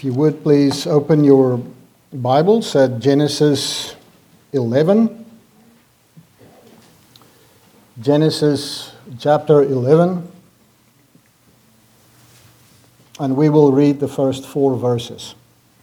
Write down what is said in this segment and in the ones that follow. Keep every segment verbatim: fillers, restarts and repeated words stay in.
If you would please open your Bibles at Genesis eleven. Genesis chapter eleven. And we will read the first four verses.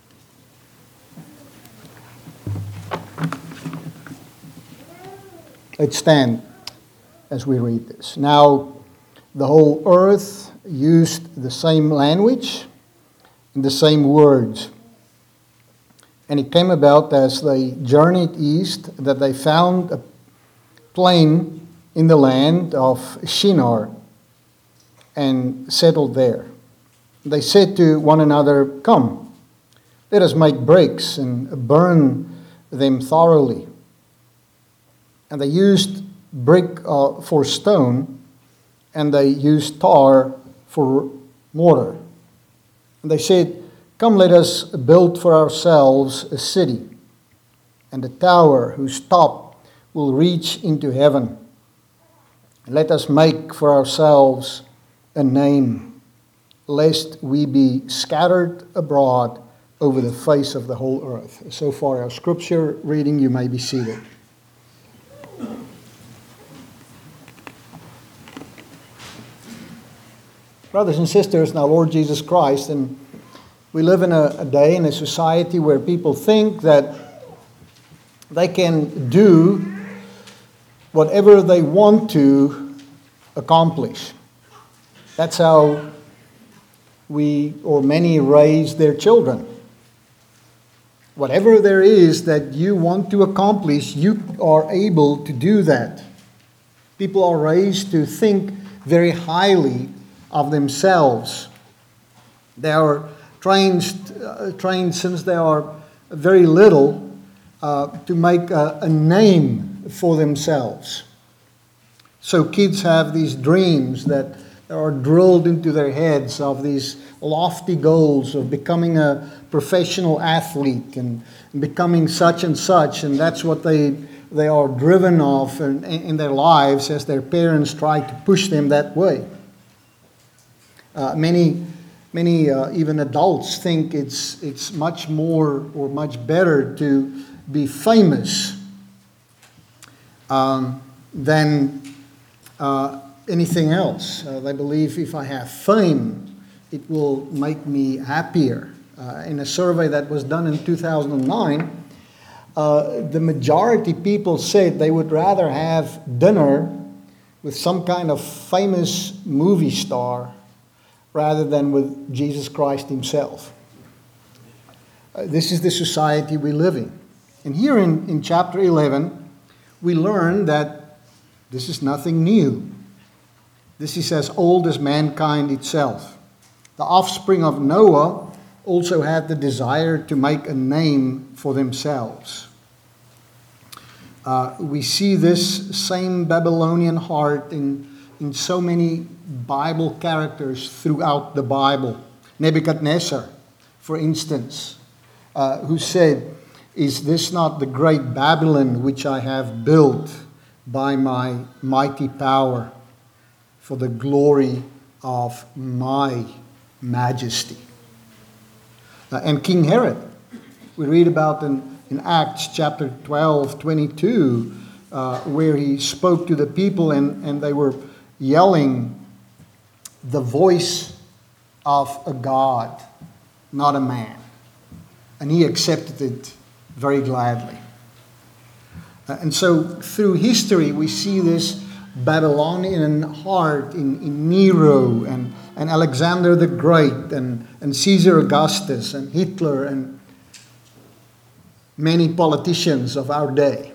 Let's stand as we read this. Now, the whole earth used the same language and the same words. And it came about as they journeyed east that they found a plain in the land of Shinar and settled there. They said to one another, "Come, let us make bricks and burn them thoroughly." And they used brick uh, for stone, and they used tar for mortar. And they said, "Come, let us build for ourselves a city, and a tower whose top will reach into heaven. And let us make for ourselves a name, lest we be scattered abroad over the face of the whole earth." So far our scripture reading. You may be seated. Brothers and sisters in our Lord Jesus Christ, and we live in a, a day in a society where people think that they can do whatever they want to accomplish. That's how we or many raise their children. Whatever there is that you want to accomplish, you are able to do that. People are raised to think very highly of themselves. They are trained, uh, trained since they are very little uh, to make a, a name for themselves. So kids have these dreams that are drilled into their heads of these lofty goals of becoming a professional athlete and becoming such and such, and that's what they they are driven off in, in their lives as their parents try to push them that way. Uh, many, many uh, even adults think it's it's much more or much better to be famous um, than uh, anything else. Uh, they believe if I have fame, it will make me happier. Uh, in a survey that was done in two thousand nine, uh, the majority people said they would rather have dinner with some kind of famous movie star rather than with Jesus Christ himself. Uh, this is the society we live in. And here in, in chapter eleven, we learn that this is nothing new. This is as old as mankind itself. The offspring of Noah also had the desire to make a name for themselves. Uh, we see this same Babylonian heart in, in so many Bible characters throughout the Bible. Nebuchadnezzar, for instance, uh, who said, "Is this not the great Babylon which I have built by my mighty power for the glory of my majesty?" Uh, and King Herod, we read about in, in Acts chapter twelve, twenty-two, uh, where he spoke to the people and, and they were yelling, "The voice of a God, not a man." And he accepted it very gladly. Uh, and so through history we see this Babylonian heart in, in Nero and, and Alexander the Great and, and Caesar Augustus and Hitler and many politicians of our day.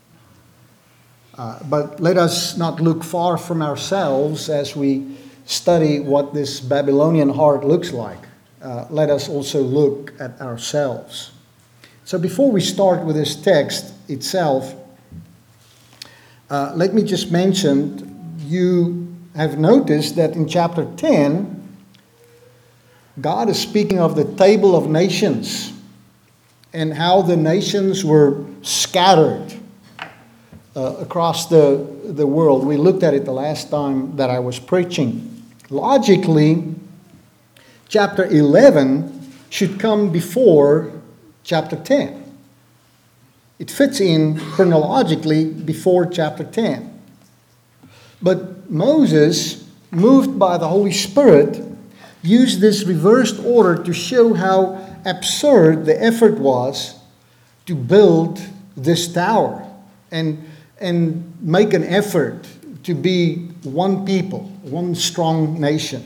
Uh, but let us not look far from ourselves as we study what this Babylonian heart looks like. Uh, let us also look at ourselves. So before we start with this text itself, uh, let me just mention, you have noticed that in chapter ten, God is speaking of the table of nations and how the nations were scattered uh, across the, the world. We looked at it the last time that I was preaching. Logically, chapter eleven should come before chapter ten. It fits in chronologically before chapter ten. But Moses, moved by the Holy Spirit, used this reversed order to show how absurd the effort was to build this tower and, and make an effort to be one people, one strong nation.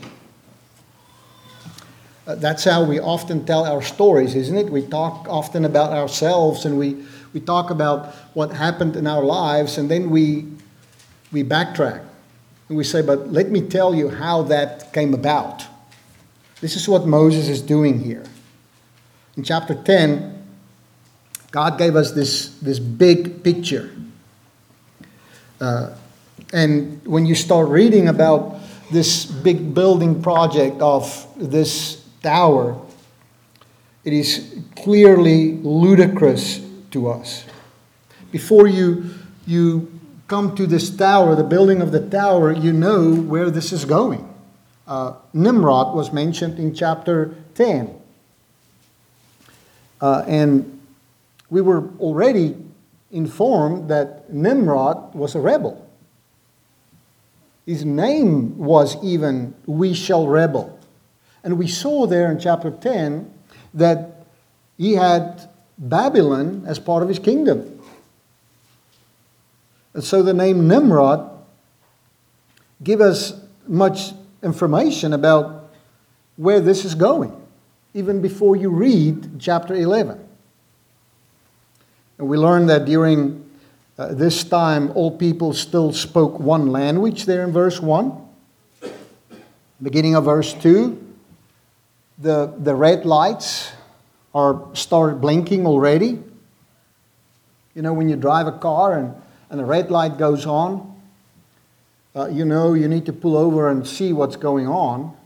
Uh, that's how we often tell our stories, isn't it? We talk often about ourselves, and we, we talk about what happened in our lives, and then we, we backtrack. And we say, but let me tell you how that came about. This is what Moses is doing here. In chapter ten, God gave us this, this big picture. Uh, and when you start reading about this big building project of this tower, it is clearly ludicrous to us. Before you, you come to this tower, the building of the tower, you know where this is going. Uh, Nimrod was mentioned in chapter ten. Uh, and we were already informed that Nimrod was a rebel. His name was even, "We shall rebel." And we saw there in chapter ten that he had Babylon as part of his kingdom. And so the name Nimrod gives us much information about where this is going, even before you read chapter eleven. And we learn that during uh, this time, all people still spoke one language there in verse one. Beginning of verse two, the, the red lights are start blinking already. You know, when you drive a car and, and a red light goes on, uh, you know you need to pull over and see what's going on.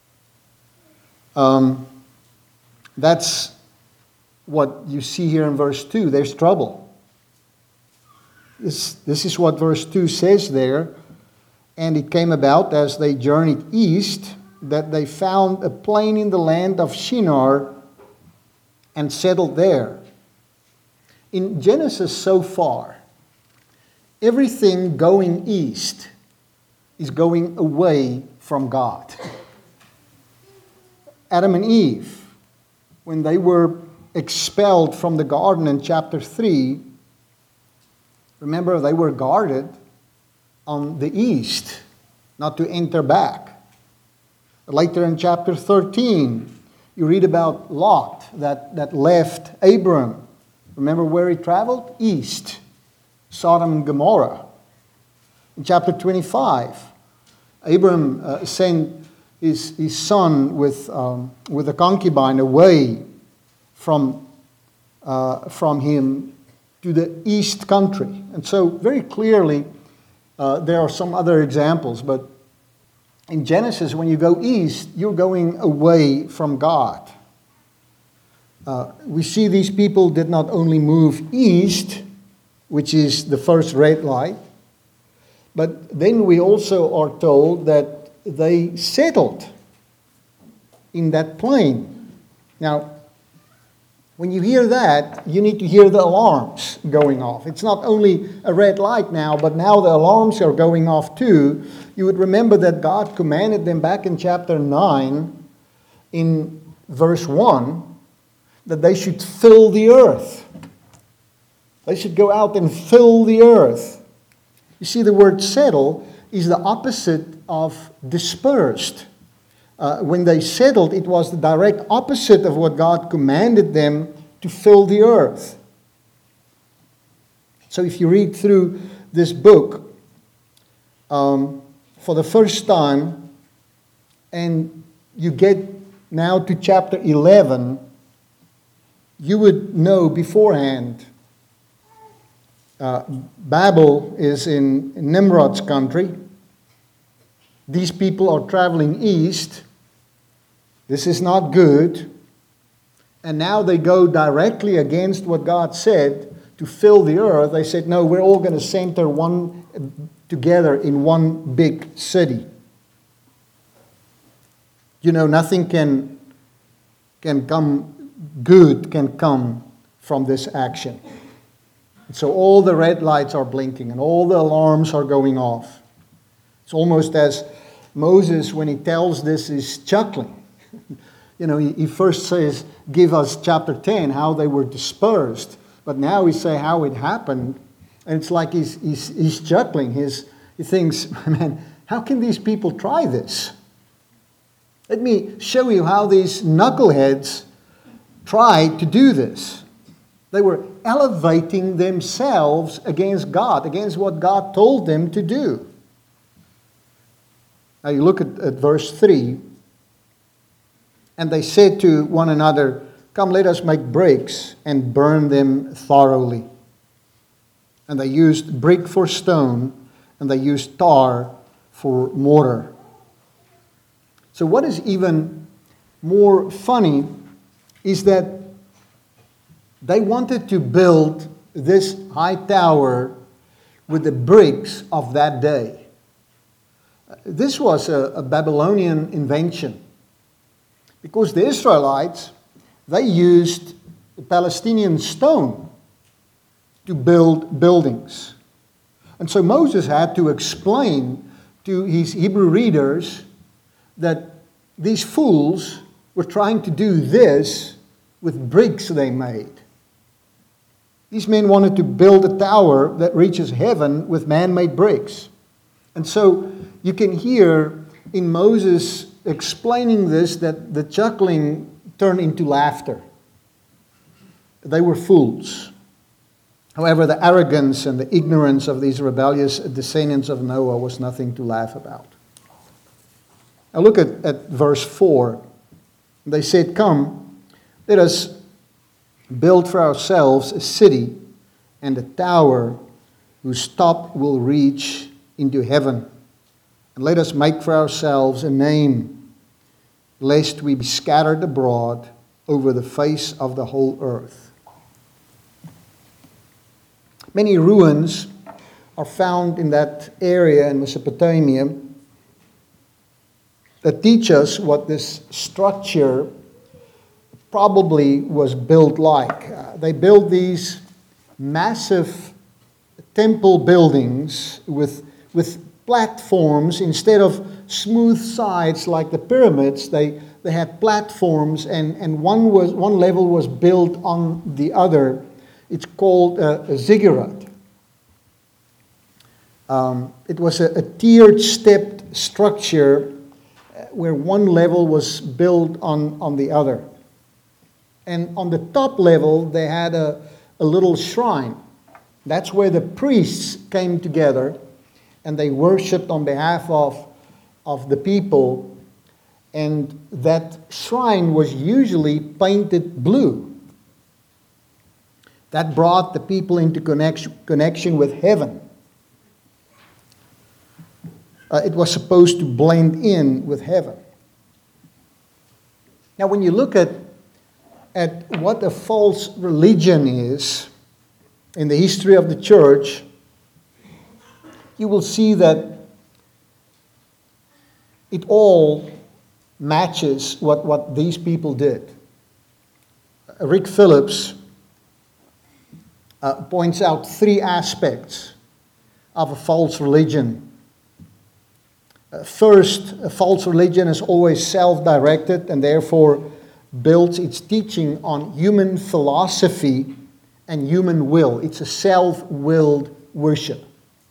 Um, that's what you see here in verse two. There's trouble. This, this is what verse two says there. And it came about as they journeyed east that they found a plain in the land of Shinar and settled there. In Genesis so far, everything going east is going away from God. Adam and Eve, when they were expelled from the garden in chapter three, remember they were guarded on the east, not to enter back. Later in chapter thirteen, you read about Lot that, that left Abram. Remember where he traveled? East, Sodom and Gomorrah. In chapter twenty-five, Abram uh, sent his, his son with, um, with a concubine away from, uh, from him to the east country. And so very clearly, uh, there are some other examples, but in Genesis, when you go east, you're going away from God. Uh, we see these people did not only move east, which is the first red light, but then we also are told that they settled in that plain. Now, when you hear that, you need to hear the alarms going off. It's not only a red light now, but now the alarms are going off too. You would remember that God commanded them back in chapter nine, in verse one, that they should fill the earth. They should go out and fill the earth. You see, the word settle is the opposite of dispersed. Uh, when they settled, it was the direct opposite of what God commanded them to fill the earth. So if you read through this book um, for the first time, and you get now to chapter eleven, you would know beforehand uh, Babel is in Nimrod's country. These people are traveling east. This is not good. And now they go directly against what God said to fill the earth. They said, no, we're all going to center one together in one big city. You know, nothing can can come, good can come from this action. And so all the red lights are blinking and all the alarms are going off. It's almost as Moses, when he tells this, is chuckling. You know, he, he first says, give us chapter ten, how they were dispersed. But now he says how it happened. And it's like he's, he's, he's chuckling. He's, he thinks, man, how can these people try this? Let me show you how these knuckleheads tried to do this. They were elevating themselves against God, against what God told them to do. Now you look at, at verse three. And they said to one another, come, let us make bricks and burn them thoroughly. And they used brick for stone, and they used tar for mortar. So what is even more funny is that they wanted to build this high tower with the bricks of that day. This was a, a Babylonian invention, because the Israelites, they used the Palestinian stone to build buildings. And so Moses had to explain to his Hebrew readers that these fools were trying to do this with bricks they made. These men wanted to build a tower that reaches heaven with man-made bricks. And so you can hear in Moses explaining this that the chuckling turned into laughter. They were fools. However, the arrogance and the ignorance of these rebellious descendants of Noah was nothing to laugh about. Now look at, at verse four. They said, come, let us build for ourselves a city and a tower whose top will reach into heaven. And let us make for ourselves a name, lest we be scattered abroad over the face of the whole earth. Many ruins are found in that area in Mesopotamia that teach us what this structure probably was built like. Uh, they built these massive temple buildings with, with platforms. Instead of smooth sides like the pyramids, they, they had platforms, and, and one, was, one level was built on the other. It's called a, a ziggurat. Um, it was a, a tiered stepped structure where one level was built on, on the other. And on the top level, they had a, a little shrine. That's where the priests came together and they worshipped on behalf of, of the people. And that shrine was usually painted blue. That brought the people into connection, connection with heaven. Uh, it was supposed to blend in with heaven. Now, when you look at, at what a false religion is in the history of the church, you will see that it all matches what, what these people did. Uh, Rick Phillips uh, points out three aspects of a false religion. Uh, first, a false religion is always self-directed and therefore builds its teaching on human philosophy and human will. It's a self-willed worship.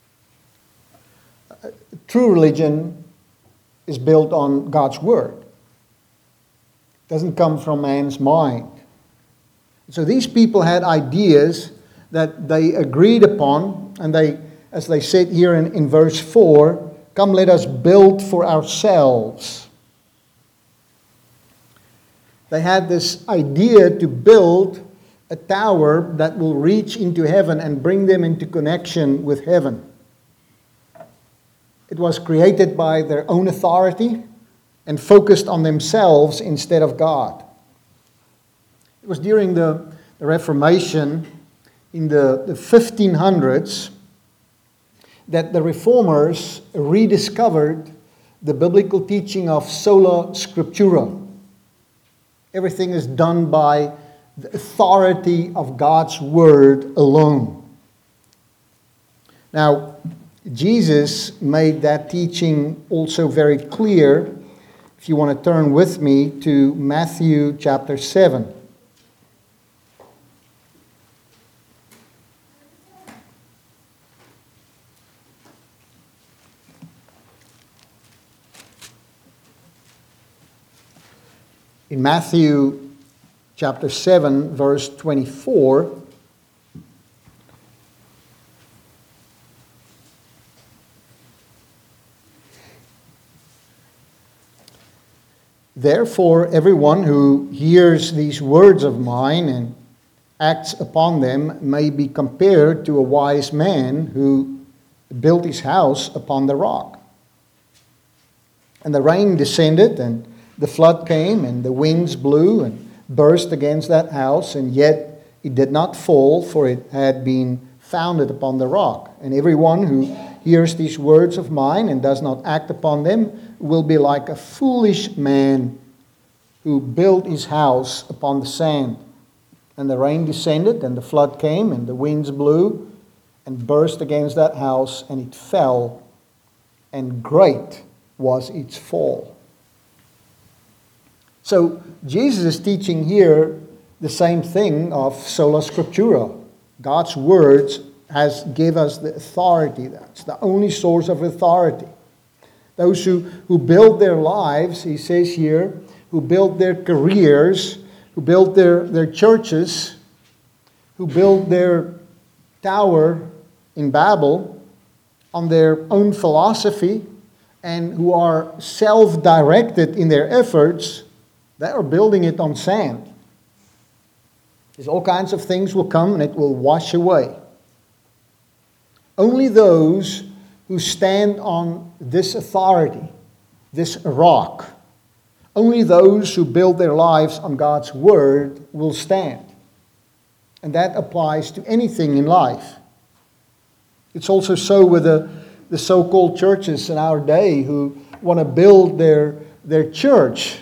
Uh, true religion is built on God's word. It doesn't come from man's mind. So these people had ideas that they agreed upon, and they, as they said here in, in verse four, come, let us build for ourselves. They had this idea to build a tower that will reach into heaven and bring them into connection with heaven. It was created by their own authority and focused on themselves instead of God. It was during the, the Reformation in the, the fifteen hundreds that the Reformers rediscovered the biblical teaching of sola scriptura. Everything is done by the authority of God's word alone. Now, Jesus made that teaching also very clear. If you want to turn with me to Matthew chapter seven. In Matthew chapter seven, verse twenty-four, therefore, everyone who hears these words of mine and acts upon them may be compared to a wise man who built his house upon the rock. And the rain descended, and the flood came, and the winds blew and burst against that house, and yet it did not fall, for it had been founded upon the rock. And everyone who hears these words of mine and does not act upon them will be like a foolish man who built his house upon the sand. And the rain descended, and the flood came, and the winds blew and burst against that house, and it fell, and great was its fall. So Jesus is teaching here the same thing of sola scriptura. God's words has give us the authority. That's the only source of authority. Those who, who build their lives, he says here, who build their careers, who build their, their churches, who build their tower in Babel on their own philosophy, and who are self-directed in their efforts, they are building it on sand. There's all kinds of things will come and it will wash away. Only those who stand on this authority, this rock, only those who build their lives on God's word will stand. And that applies to anything in life. It's also so with the, the so-called churches in our day who want to build their, their church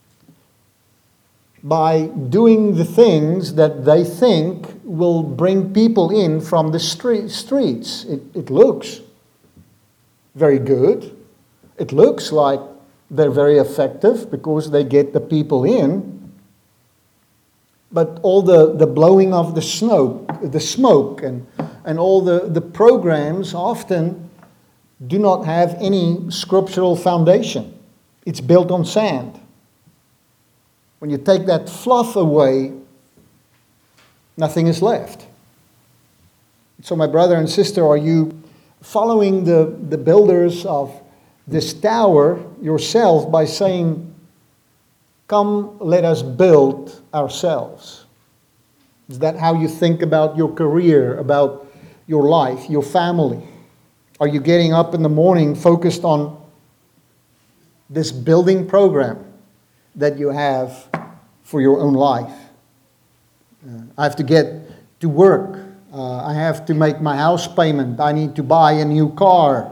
by doing the things that they think will bring people in from the street, streets. It, it looks very good. It looks like they're very effective because they get the people in. But all the, the blowing of the smoke, the smoke and, and all the, the programs often do not have any scriptural foundation. It's built on sand. When you take that fluff away, nothing is left. So my brother and sister, are you following the, the builders of this tower yourself by saying, come, let us build ourselves? Is that how you think about your career, about your life, your family? Are you getting up in the morning focused on this building program that you have for your own life? Uh, I have to get to work. Uh, I have to make my house payment. I need to buy a new car.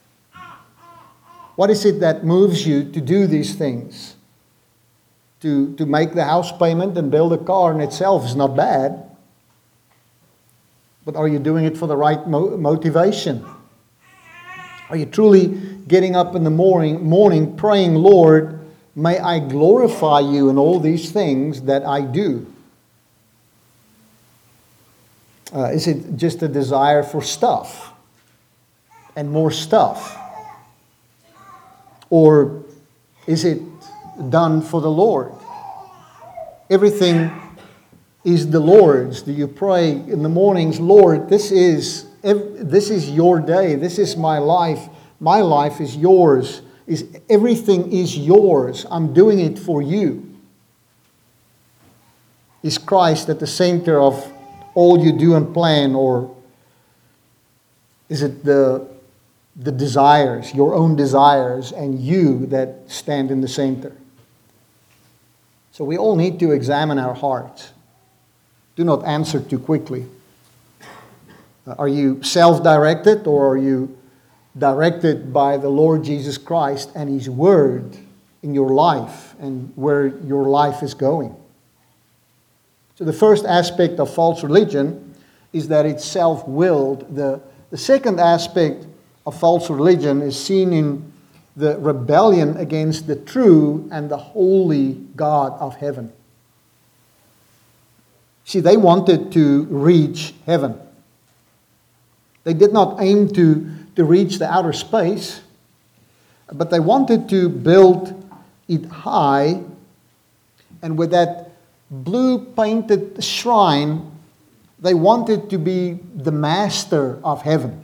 What is it that moves you to do these things? To, to make the house payment and build a car in itself is not bad. But are you doing it for the right mo- motivation? Are you truly getting up in the morning, morning praying, Lord, may I glorify you in all these things that I do? Uh, is it just a desire for stuff and more stuff? Or is it done for the Lord? Everything is the Lord's. Do you pray in the mornings, Lord, this is this is your day. This is my life. My life is yours. Is everything is yours. I'm doing it for you. Is Christ at the center of all you do and plan, or is it the the desires, your own desires, and you that stand in the center? So we all need to examine our hearts. Do not answer too quickly. Uh, are you self-directed, or are you directed by the Lord Jesus Christ and His Word in your life and where your life is going. So the first aspect of false religion is that it's self-willed. The, the second aspect of false religion is seen in the rebellion against the true and the holy God of heaven. See, they wanted to reach heaven. They did not aim to, to reach the outer space, but they wanted to build it high, and with that blue painted shrine, they wanted to be the master of heaven.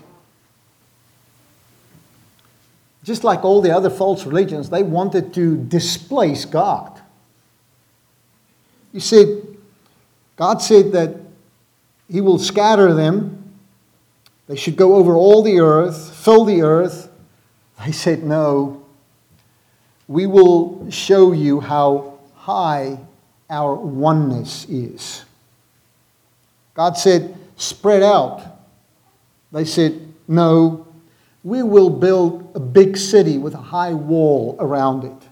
Just like all the other false religions, they wanted to displace God. You see, God said that He will scatter them. They should go over all the earth, fill the earth. They said, no, we will show you how high our oneness is. God said, spread out. They said, no, we will build a big city with a high wall around it.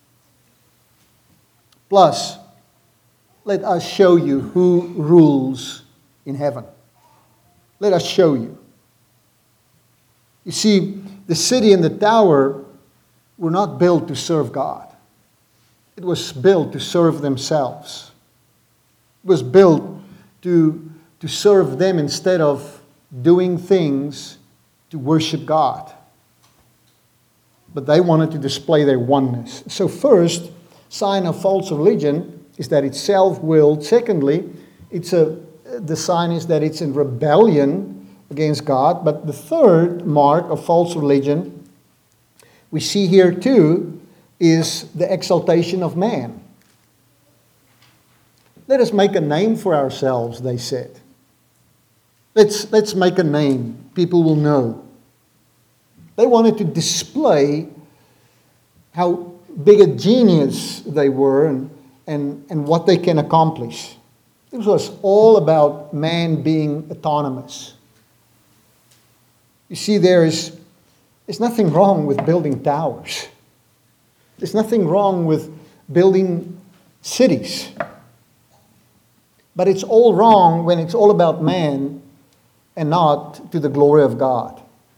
Plus, let us show you who rules in heaven. Let us show you. You see, the city and the tower were not built to serve God. It was built to serve themselves. It was built to, to serve them instead of doing things to worship God. But they wanted to display their oneness. So first, sign of false religion is that it's self-willed. Secondly, it's a, the sign is that it's in rebellion against God. But the third mark of false religion we see here too is the exaltation of man. Let us make a name for ourselves, they said. Let's, let's make a name. People will know. They wanted to display how big a genius they were and, and, and what they can accomplish. This was all about man being autonomous. You see, there is there's nothing wrong with building towers. There's nothing wrong with building cities. But it's all wrong when it's all about man and not to the glory of God.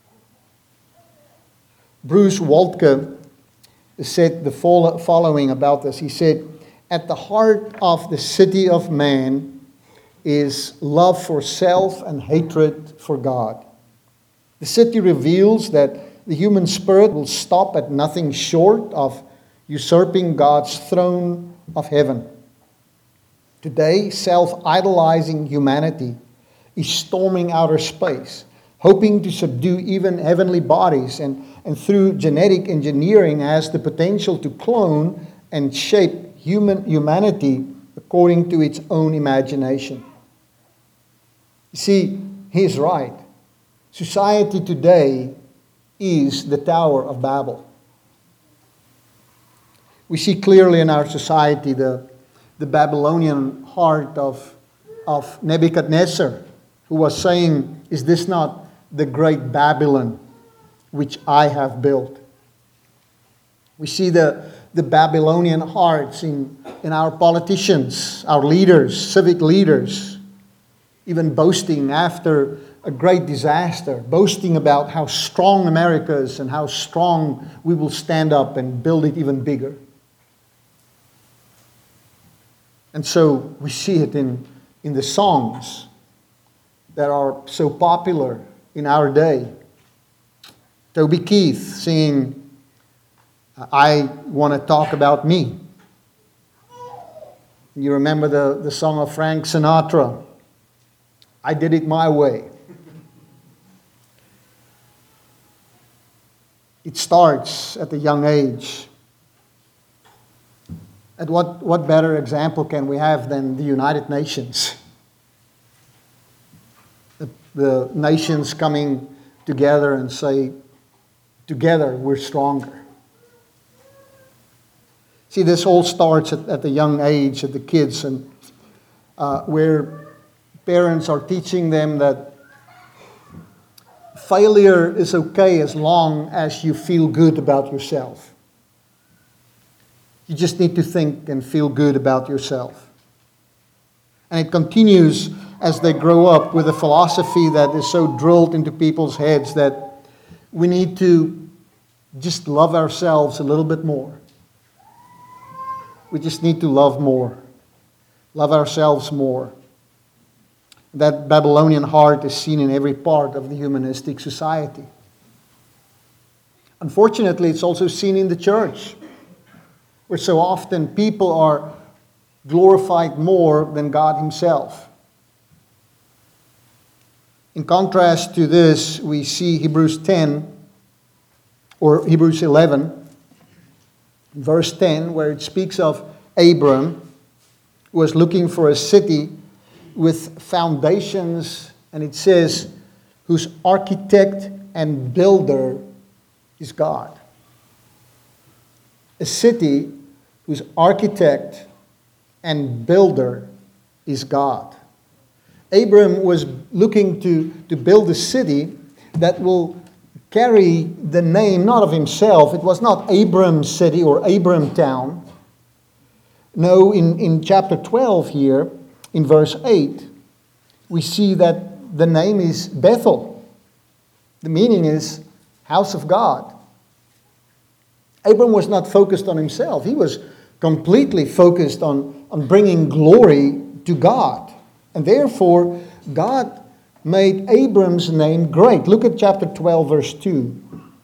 Bruce Waltke said the following about this. He said, at the heart of the city of man is love for self and hatred for God. The city reveals that the human spirit will stop at nothing short of usurping God's throne of heaven. Today, self-idolizing humanity is storming outer space, hoping to subdue even heavenly bodies, and, and through genetic engineering has the potential to clone and shape human humanity according to its own imagination. You see, he's right. Society today is the Tower of Babel. We see clearly in our society the, the Babylonian heart of, of Nebuchadnezzar, who was saying, is this not the great Babylon which I have built? We see the, the Babylonian hearts in, in our politicians, our leaders, civic leaders, even boasting after a great disaster, boasting about how strong America is and how strong we will stand up and build it even bigger. And so we see it in, in the songs that are so popular in our day. Toby Keith singing, I Want to Talk About Me. You remember the, the song of Frank Sinatra, I Did It My Way. It starts at a young age. And what, what better example can we have than the United Nations? The, the nations coming together and say, together we're stronger. See, this all starts at, at a young age, at the kids, and uh, where parents are teaching them that failure is okay as long as you feel good about yourself. You just need to think and feel good about yourself. And it continues as they grow up with a philosophy that is so drilled into people's heads that we need to just love ourselves a little bit more. We just need to love more. Love ourselves more. That Babylonian heart is seen in every part of the humanistic society. Unfortunately, it's also seen in the church, where so often people are glorified more than God Himself. In contrast to this, we see Hebrews ten, or Hebrews eleven, verse ten, where it speaks of Abram, who was looking for a city with foundations, and it says, whose architect and builder is God. A city whose architect and builder is God. Abram was looking to, to build a city that will carry the name not of himself. It was not Abram's city or Abram town. No, in, in chapter twelve here, in verse eight, we see that the name is Bethel. The meaning is house of God. Abram was not focused on himself. He was completely focused on, on bringing glory to God. And therefore, God made Abram's name great. Look at chapter twelve, verse two.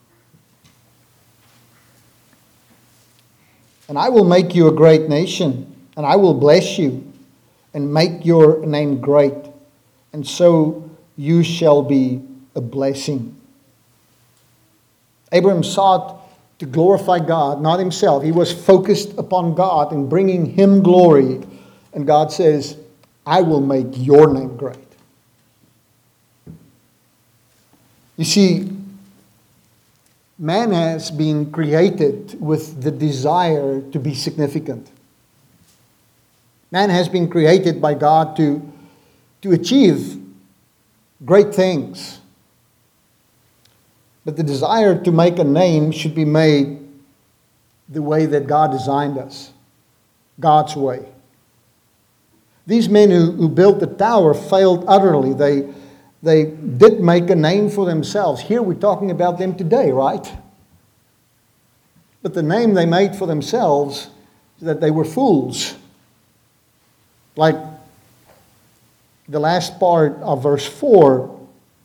And I will make you a great nation, and I will bless you, and make your name great, and so you shall be a blessing. Abram sought to glorify God, not himself. He was focused upon God and bringing Him glory. And God says, I will make your name great. You see, man has been created with the desire to be significant. Man has been created by God to, to achieve great things. But the desire to make a name should be made the way that God designed us, God's way. These men who, who built the tower failed utterly. They, they did make a name for themselves. Here we're talking about them today, right? But the name they made for themselves is that they were fools. Like the last part of verse four,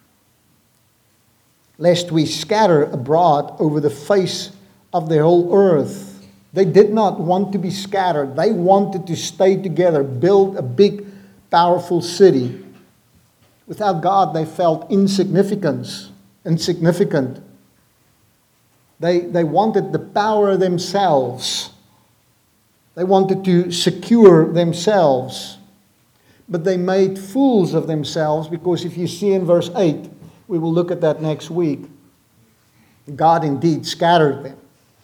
lest we scatter abroad over the face of the whole earth. They did not want to be scattered. They wanted to stay together, build a big, powerful city. Without God, they felt insignificance, insignificant. They, they wanted the power themselves. They wanted to secure themselves. But they made fools of themselves, because if you see in verse eight, we will look at that next week, God indeed scattered them.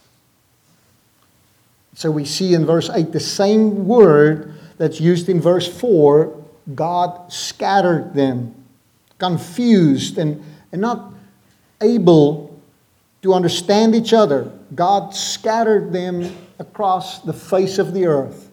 So we see in verse eight the same word that's used in verse four. God scattered them, confused and, and not able to understand each other. God scattered them across the face of the earth.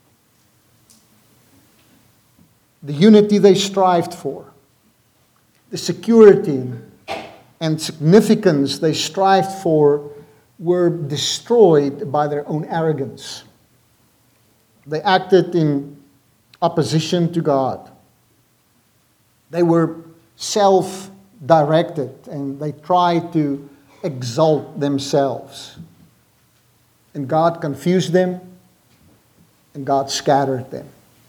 The unity they strived for, the security and significance they strived for, were destroyed by their own arrogance. They acted in opposition to God. They were self-directed, and they tried to exalt themselves. And God confused them, and God scattered them.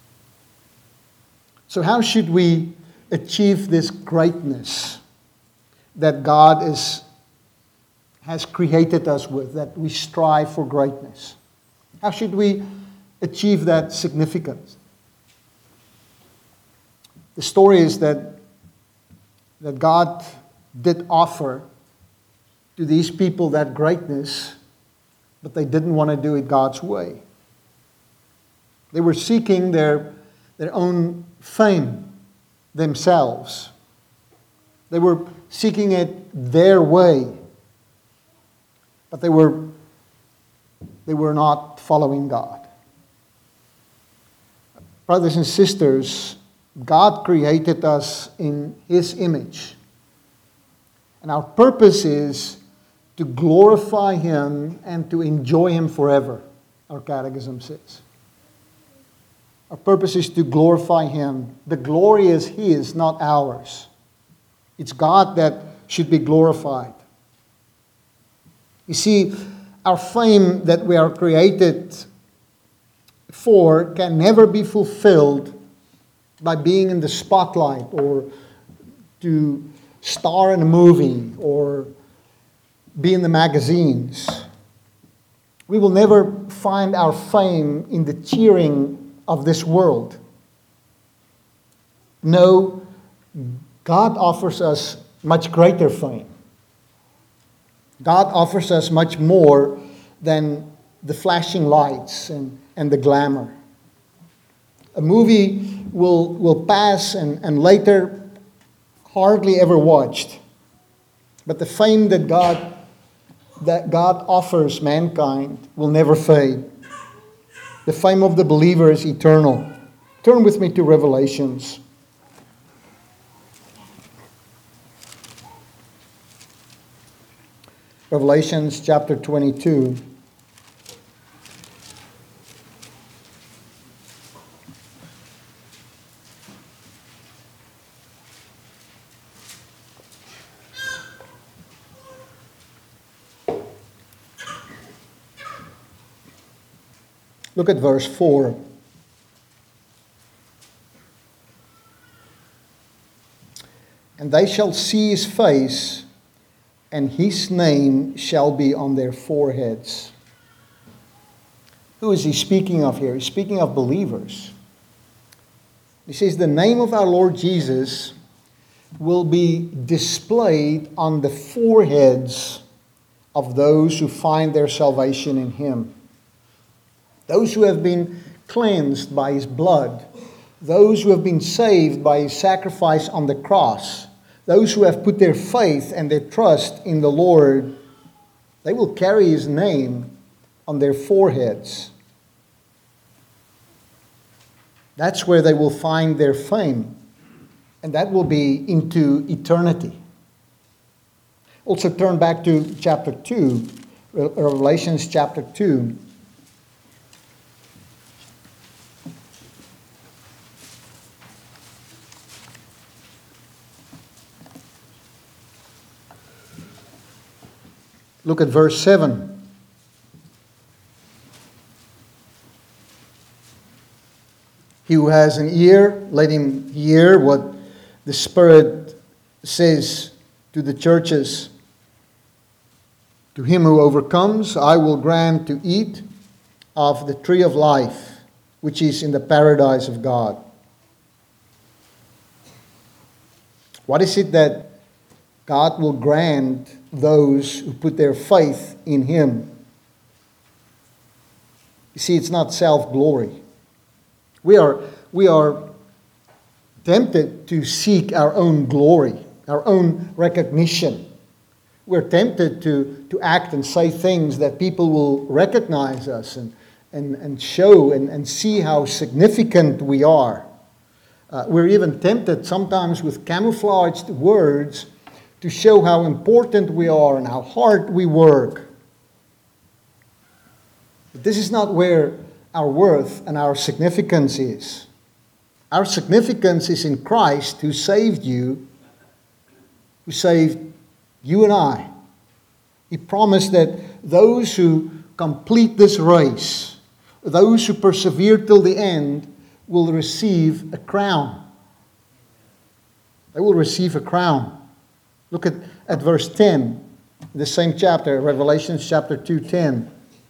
So how should we achieve this greatness that God is, has created us with, that we strive for greatness? How should we achieve that significance? The story is that, that God did offer to these people that greatness, but they didn't want to do it God's way. They were seeking their, their own fame themselves. They were seeking it their way. But they were They were not following God. Brothers and sisters, God created us in His image. And our purpose is to glorify Him and to enjoy Him forever, our catechism says. Our purpose is to glorify Him. The glory is His, not ours. It's God that should be glorified. You see, our fame that we are created for can never be fulfilled by being in the spotlight or to star in a movie or be in the magazines. We will never find our fame in the cheering of this world. No, God offers us much greater fame. God offers us much more than the flashing lights and, and the glamour. A movie will, will pass and, and later hardly ever watched. But the fame that God, that God offers mankind will never fade. The fame of the believer is eternal. Turn with me to Revelations. Revelations chapter twenty-two. Look at verse four. And they shall see His face, and His name shall be on their foreheads. Who is he speaking of here? He's speaking of believers. He says the name of our Lord Jesus will be displayed on the foreheads of those who find their salvation in Him. Those who have been cleansed by His blood. Those who have been saved by His sacrifice on the cross. Those who have put their faith and their trust in the Lord, they will carry His name on their foreheads. That's where they will find their fame. And that will be into eternity. Also turn back to chapter two, Revelations chapter two. Look at verse seven. He who has an ear, let him hear what the Spirit says to the churches. To him who overcomes, I will grant to eat of the tree of life, which is in the paradise of God. What is it that God will grant those who put their faith in Him? You see, it's not self-glory. We are, we are tempted to seek our own glory, our own recognition. We're tempted to, to act and say things that people will recognize us and, and, and show and, and see how significant we are. Uh, we're even tempted sometimes with camouflaged words to show how important we are and how hard we work. But this is not where our worth and our significance is. Our significance is in Christ who saved you, who saved you and I. He promised that those who complete this race, those who persevere till the end, will receive a crown. They will receive a crown. Look at, at verse ten, the same chapter, Revelation chapter two, ten.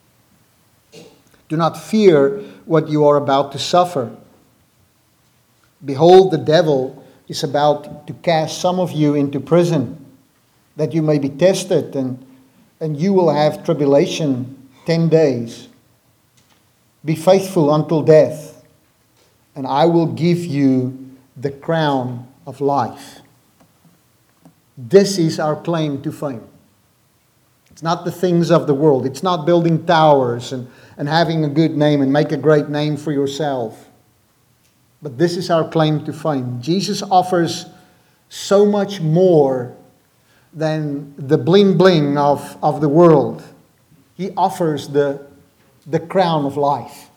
Do not fear what you are about to suffer. Behold, the devil is about to cast some of you into prison, that you may be tested, and, and you will have tribulation ten days. Be faithful until death, and I will give you the crown of life. This is our claim to fame. It's not the things of the world. It's not building towers and, and having a good name and make a great name for yourself. But this is our claim to fame. Jesus offers so much more than the bling bling of, of the world. He offers the, the crown of life.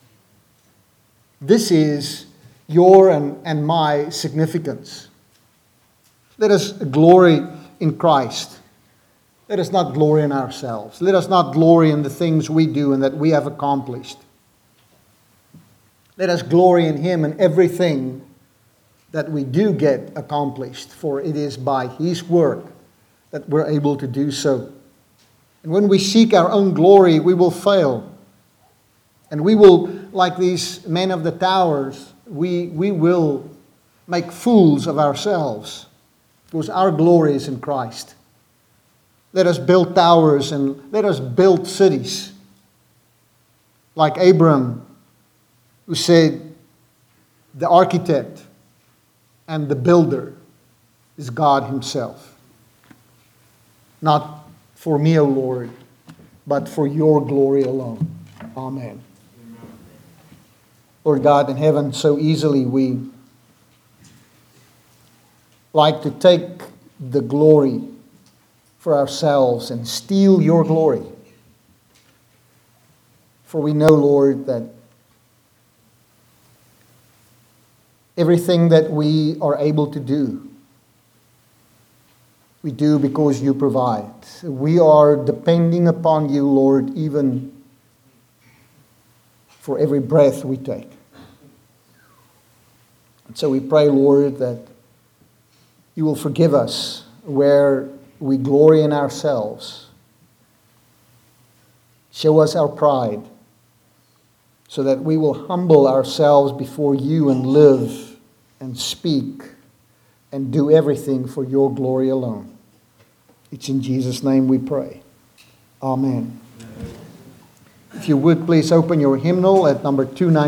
This is your and, and my significance. Let us glory in Christ. Let us not glory in ourselves. Let us not glory in the things we do and that we have accomplished. Let us glory in Him and everything that we do get accomplished, for it is by His work that we're able to do so. And when we seek our own glory, we will fail. And we will, like these men of the towers, we, we will make fools of ourselves, because our glory is in Christ. Let us build towers and let us build cities. Like Abram, who said, the architect and the builder is God Himself. Not for me, O Lord, but for your glory alone. Amen. Lord God in heaven, so easily we like to take the glory for ourselves and steal your glory. For we know, Lord, that everything that we are able to do, we do because you provide. We are depending upon you, Lord, even for every breath we take. And so we pray, Lord, that you will forgive us where we glory in ourselves. Show us our pride so that we will humble ourselves before you and live and speak and do everything for your glory alone. It's in Jesus' name we pray. Amen. If you would, please open your hymnal at number two ninety.